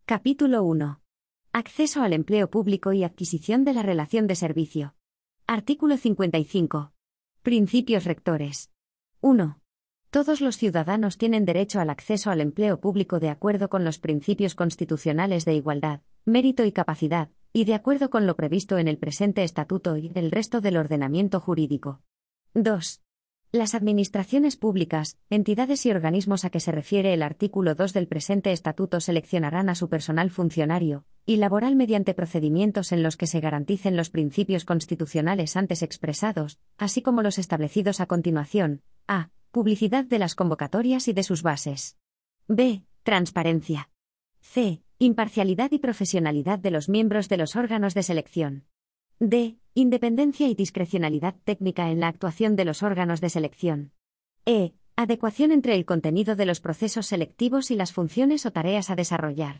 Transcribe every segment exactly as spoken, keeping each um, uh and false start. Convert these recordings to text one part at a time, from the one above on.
Capítulo uno. Acceso al empleo público y adquisición de la relación de servicio. Artículo cincuenta y cinco. Principios rectores. uno. Todos los ciudadanos tienen derecho al acceso al empleo público de acuerdo con los principios constitucionales de igualdad, mérito y capacidad, y de acuerdo con lo previsto en el presente estatuto y el resto del ordenamiento jurídico. dos. Las administraciones públicas, entidades y organismos a que se refiere el artículo dos del presente estatuto seleccionarán a su personal funcionario y laboral mediante procedimientos en los que se garanticen los principios constitucionales antes expresados, así como los establecidos a continuación. A. Publicidad de las convocatorias y de sus bases. B. Transparencia. C. Imparcialidad y profesionalidad de los miembros de los órganos de selección. D. Independencia y discrecionalidad técnica en la actuación de los órganos de selección. E. Adecuación entre el contenido de los procesos selectivos y las funciones o tareas a desarrollar.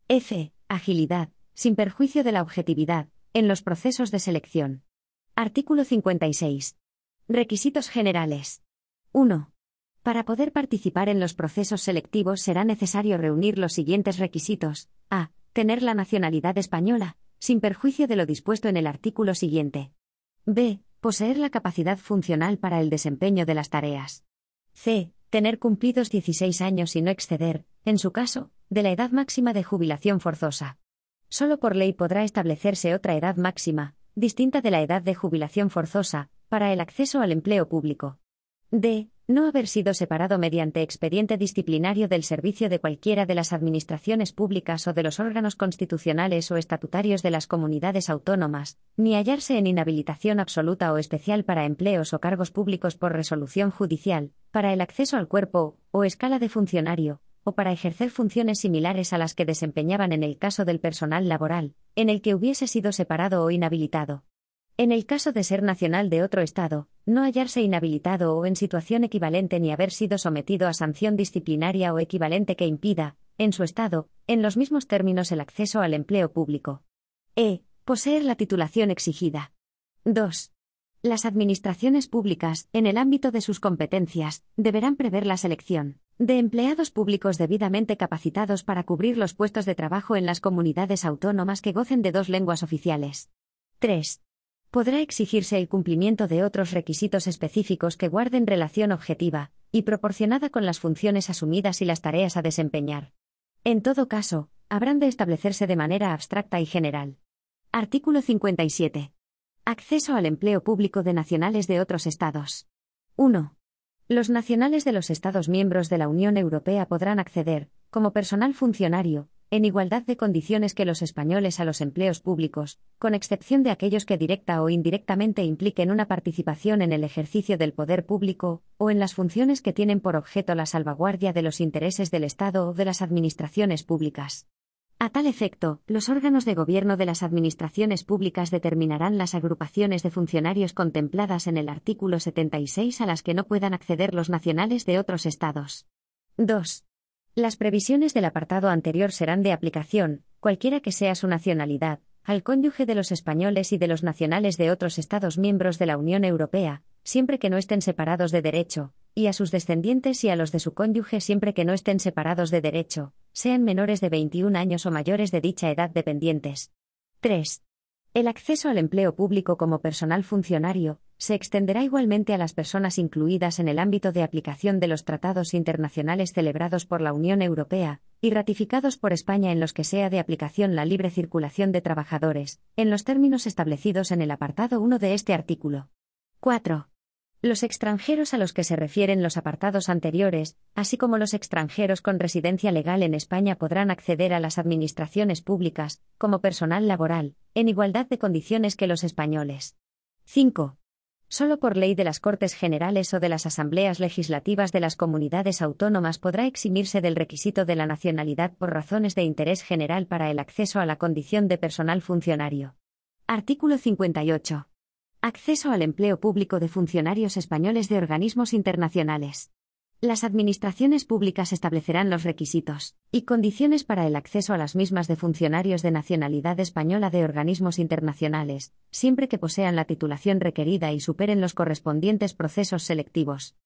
F. Agilidad, sin perjuicio de la objetividad, en los procesos de selección. Artículo cincuenta y seis. Requisitos generales. uno. Para poder participar en los procesos selectivos será necesario reunir los siguientes requisitos. A. Tener la nacionalidad española, sin perjuicio de lo dispuesto en el artículo siguiente. B. Poseer la capacidad funcional para el desempeño de las tareas. C. Tener cumplidos dieciséis años y no exceder, en su caso, de la edad máxima de jubilación forzosa. Solo por ley podrá establecerse otra edad máxima, distinta de la edad de jubilación forzosa, para el acceso al empleo público. D. No haber sido separado mediante expediente disciplinario del servicio de cualquiera de las administraciones públicas o de los órganos constitucionales o estatutarios de las comunidades autónomas, ni hallarse en inhabilitación absoluta o especial para empleos o cargos públicos por resolución judicial, para el acceso al cuerpo o escala de funcionario, o para ejercer funciones similares a las que desempeñaban en el caso del personal laboral, en el que hubiese sido separado o inhabilitado. En el caso de ser nacional de otro Estado, no hallarse inhabilitado o en situación equivalente ni haber sido sometido a sanción disciplinaria o equivalente que impida, en su Estado, en los mismos términos el acceso al empleo público. E. Poseer la titulación exigida. dos. Las administraciones públicas, en el ámbito de sus competencias, deberán prever la selección de empleados públicos debidamente capacitados para cubrir los puestos de trabajo en las comunidades autónomas que gocen de dos lenguas oficiales. tres. Podrá exigirse el cumplimiento de otros requisitos específicos que guarden relación objetiva y proporcionada con las funciones asumidas y las tareas a desempeñar. En todo caso, habrán de establecerse de manera abstracta y general. Artículo cincuenta y siete. Acceso al empleo público de nacionales de otros Estados. uno. Los nacionales de los Estados miembros de la Unión Europea podrán acceder, como personal funcionario, en igualdad de condiciones que los españoles a los empleos públicos, con excepción de aquellos que directa o indirectamente impliquen una participación en el ejercicio del poder público, o en las funciones que tienen por objeto la salvaguardia de los intereses del Estado o de las administraciones públicas. A tal efecto, los órganos de gobierno de las administraciones públicas determinarán las agrupaciones de funcionarios contempladas en el artículo setenta y seis a las que no puedan acceder los nacionales de otros Estados. dos. Las previsiones del apartado anterior serán de aplicación, cualquiera que sea su nacionalidad, al cónyuge de los españoles y de los nacionales de otros Estados miembros de la Unión Europea, siempre que no estén separados de derecho, y a sus descendientes y a los de su cónyuge siempre que no estén separados de derecho, sean menores de veintiún años o mayores de dicha edad dependientes. tres. El acceso al empleo público como personal funcionario se extenderá igualmente a las personas incluidas en el ámbito de aplicación de los tratados internacionales celebrados por la Unión Europea y ratificados por España en los que sea de aplicación la libre circulación de trabajadores, en los términos establecidos en el apartado uno de este artículo. cuatro. Los extranjeros a los que se refieren los apartados anteriores, así como los extranjeros con residencia legal en España podrán acceder a las administraciones públicas, como personal laboral, en igualdad de condiciones que los españoles. cinco. Solo por ley de las Cortes Generales o de las Asambleas Legislativas de las comunidades autónomas podrá eximirse del requisito de la nacionalidad por razones de interés general para el acceso a la condición de personal funcionario. Artículo cincuenta y ocho. Acceso al empleo público de funcionarios españoles de organismos internacionales. Las administraciones públicas establecerán los requisitos y condiciones para el acceso a las mismas de funcionarios de nacionalidad española de organismos internacionales, siempre que posean la titulación requerida y superen los correspondientes procesos selectivos.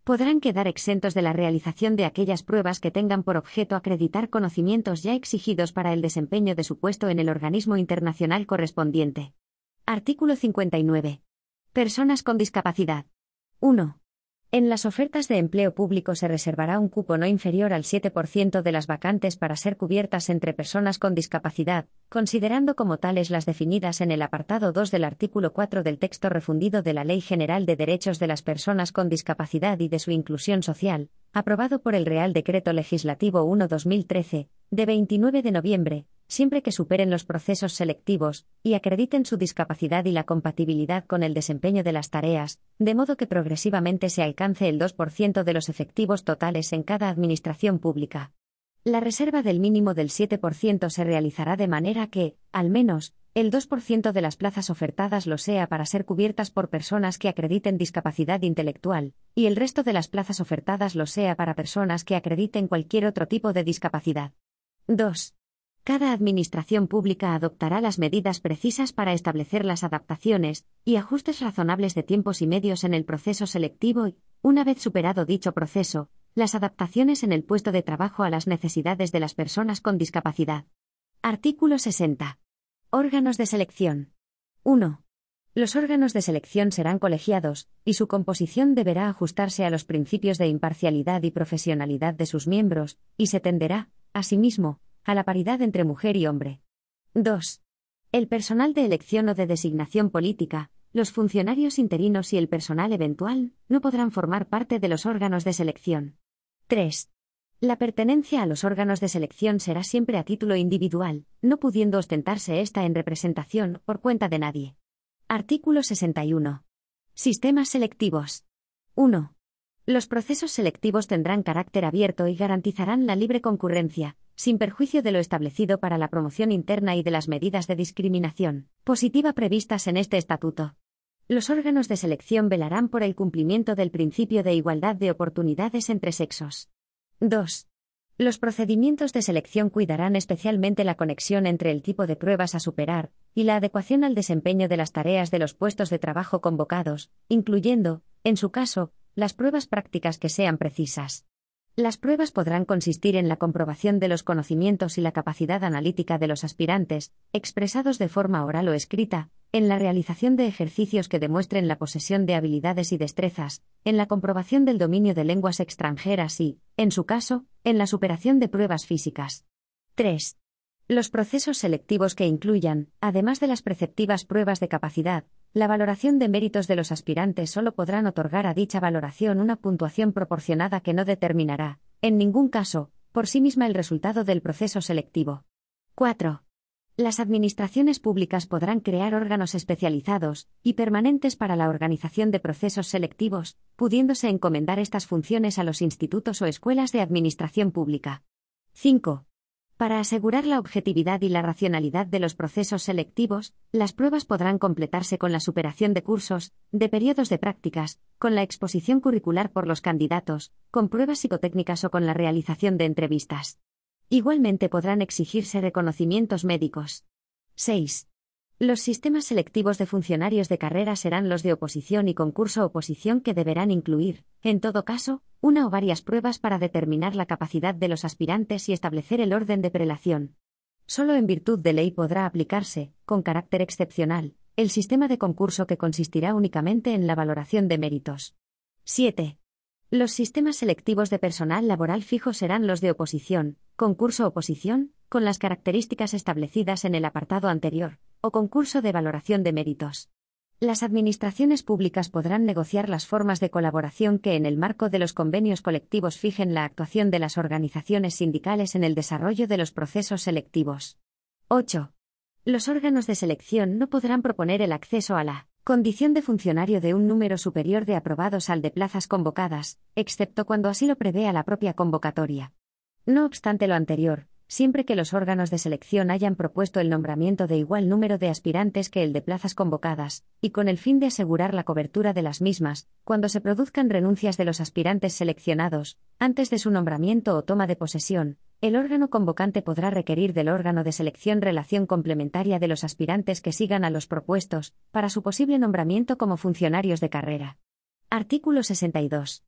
Podrán quedar exentos de la realización de aquellas pruebas que tengan por objeto acreditar conocimientos ya exigidos para el desempeño de su puesto en el organismo internacional correspondiente. Artículo cincuenta y nueve. Personas con discapacidad. uno. En las ofertas de empleo público se reservará un cupo no inferior al siete por ciento de las vacantes para ser cubiertas entre personas con discapacidad, considerando como tales las definidas en el apartado dos del artículo cuatro del texto refundido de la Ley General de Derechos de las Personas con Discapacidad y de su Inclusión Social, aprobado por el Real Decreto Legislativo uno barra dos mil trece, de veintinueve de noviembre, siempre que superen los procesos selectivos y acrediten su discapacidad y la compatibilidad con el desempeño de las tareas, de modo que progresivamente se alcance el dos por ciento de los efectivos totales en cada administración pública. La reserva del mínimo del siete por ciento se realizará de manera que, al menos, el dos por ciento de las plazas ofertadas lo sea para ser cubiertas por personas que acrediten discapacidad intelectual, y el resto de las plazas ofertadas lo sea para personas que acrediten cualquier otro tipo de discapacidad. dos. Cada administración pública adoptará las medidas precisas para establecer las adaptaciones y ajustes razonables de tiempos y medios en el proceso selectivo y, una vez superado dicho proceso, las adaptaciones en el puesto de trabajo a las necesidades de las personas con discapacidad. Artículo sesenta. Órganos de selección. uno. Los órganos de selección serán colegiados, y su composición deberá ajustarse a los principios de imparcialidad y profesionalidad de sus miembros, y se tenderá, asimismo, a la paridad entre mujer y hombre. dos. El personal de elección o de designación política, los funcionarios interinos y el personal eventual, no podrán formar parte de los órganos de selección. tres. La pertenencia a los órganos de selección será siempre a título individual, no pudiendo ostentarse ésta en representación por cuenta de nadie. Artículo sesenta y uno. Sistemas selectivos. uno. Los procesos selectivos tendrán carácter abierto y garantizarán la libre concurrencia, sin perjuicio de lo establecido para la promoción interna y de las medidas de discriminación positiva previstas en este estatuto. Los órganos de selección velarán por el cumplimiento del principio de igualdad de oportunidades entre sexos. dos. Los procedimientos de selección cuidarán especialmente la conexión entre el tipo de pruebas a superar y la adecuación al desempeño de las tareas de los puestos de trabajo convocados, incluyendo, en su caso, las pruebas prácticas que sean precisas. Las pruebas podrán consistir en la comprobación de los conocimientos y la capacidad analítica de los aspirantes, expresados de forma oral o escrita, en la realización de ejercicios que demuestren la posesión de habilidades y destrezas, en la comprobación del dominio de lenguas extranjeras y, en su caso, en la superación de pruebas físicas. tres. Los procesos selectivos que incluyan, además de las preceptivas pruebas de capacidad, la valoración de méritos de los aspirantes solo podrán otorgar a dicha valoración una puntuación proporcionada que no determinará, en ningún caso, por sí misma el resultado del proceso selectivo. cuatro. Las administraciones públicas podrán crear órganos especializados y permanentes para la organización de procesos selectivos, pudiéndose encomendar estas funciones a los institutos o escuelas de administración pública. cinco. Para asegurar la objetividad y la racionalidad de los procesos selectivos, las pruebas podrán completarse con la superación de cursos, de periodos de prácticas, con la exposición curricular por los candidatos, con pruebas psicotécnicas o con la realización de entrevistas. Igualmente podrán exigirse reconocimientos médicos. seis. Los sistemas selectivos de funcionarios de carrera serán los de oposición y concurso-oposición que deberán incluir, en todo caso, una o varias pruebas para determinar la capacidad de los aspirantes y establecer el orden de prelación. Solo en virtud de ley podrá aplicarse, con carácter excepcional, el sistema de concurso que consistirá únicamente en la valoración de méritos. siete. Los sistemas selectivos de personal laboral fijo serán los de oposición, concurso-oposición, con las características establecidas en el apartado anterior, o concurso de valoración de méritos. Las administraciones públicas podrán negociar las formas de colaboración que en el marco de los convenios colectivos fijen la actuación de las organizaciones sindicales en el desarrollo de los procesos selectivos. ocho. Los órganos de selección no podrán proponer el acceso a la condición de funcionario de un número superior de aprobados al de plazas convocadas, excepto cuando así lo prevea la propia convocatoria. No obstante lo anterior, siempre que los órganos de selección hayan propuesto el nombramiento de igual número de aspirantes que el de plazas convocadas, y con el fin de asegurar la cobertura de las mismas, cuando se produzcan renuncias de los aspirantes seleccionados, antes de su nombramiento o toma de posesión, el órgano convocante podrá requerir del órgano de selección relación complementaria de los aspirantes que sigan a los propuestos, para su posible nombramiento como funcionarios de carrera. Artículo sesenta y dos.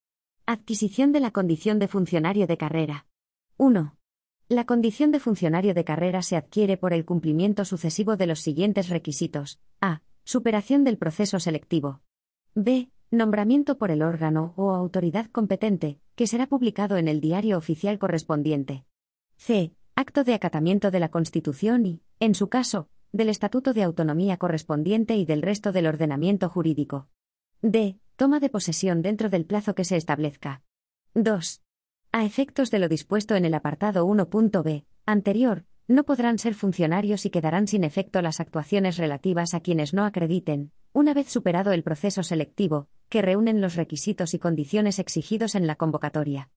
Adquisición de la condición de funcionario de carrera. uno. La condición de funcionario de carrera se adquiere por el cumplimiento sucesivo de los siguientes requisitos. A. Superación del proceso selectivo. B. Nombramiento por el órgano o autoridad competente, que será publicado en el Diario Oficial correspondiente. C. Acto de acatamiento de la Constitución y, en su caso, del Estatuto de Autonomía correspondiente y del resto del ordenamiento jurídico. D. Toma de posesión dentro del plazo que se establezca. dos. A efectos de lo dispuesto en el apartado uno punto b, anterior, no podrán ser funcionarios y quedarán sin efecto las actuaciones relativas a quienes no acrediten, una vez superado el proceso selectivo, que reúnen los requisitos y condiciones exigidos en la convocatoria.